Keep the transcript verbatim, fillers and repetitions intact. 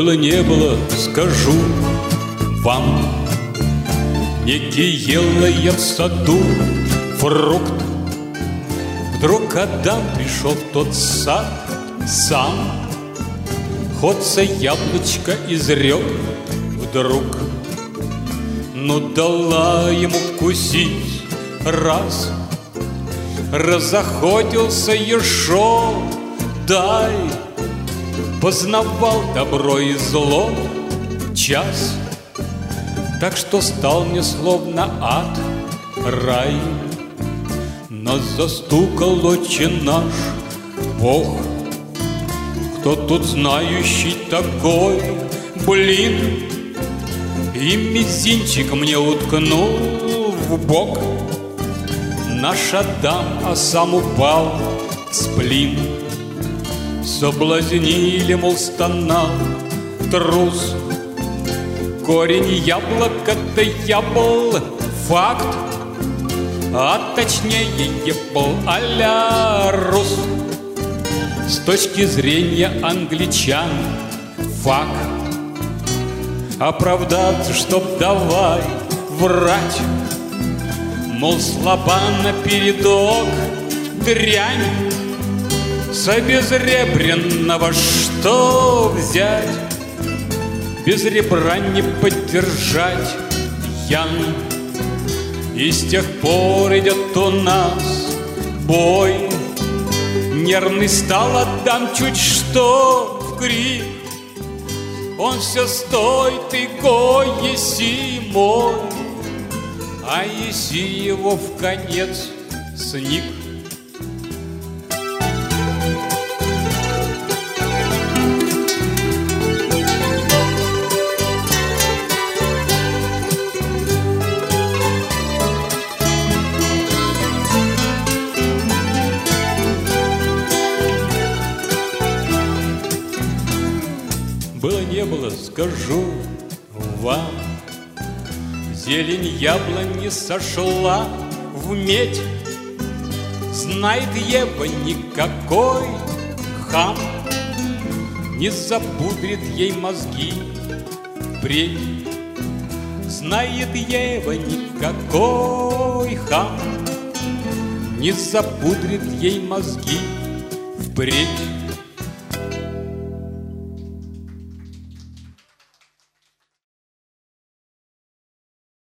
Было не было, скажу вам, некий ела я в саду фрукт. Вдруг Адам пришел в тот сад сам, ходца яблочко изрек вдруг. Ну дала ему вкусить раз, разохотился ешо, дай, познавал добро и зло час, так что стал мне словно ад, рай. Нас застукал Отче наш Бог. Кто тут знающий такой, блин? И мизинчик мне уткнул в бок. Наш Адам, а сам упал в сплин. Соблазнили, мол, стонал трус. Корень яблока-то ябл факт, а точнее ебл а-ля рус. С точки зрения англичан факт. Оправдаться, чтоб давай врать, мол, слаба напередок дрянь. С обезребренного что взять? Без ребра не поддержать ян. И с тех пор идет у нас бой. Нервный стал Адам чуть что в крик. Он все стой, ты го, еси мой. А еси его в конец сник. Было не было, скажу вам, зелень яблони сошла в медь. Знает Ева, никакой хам не запудрит ей мозги впредь. Знает Ева, никакой хам не запудрит ей мозги впредь.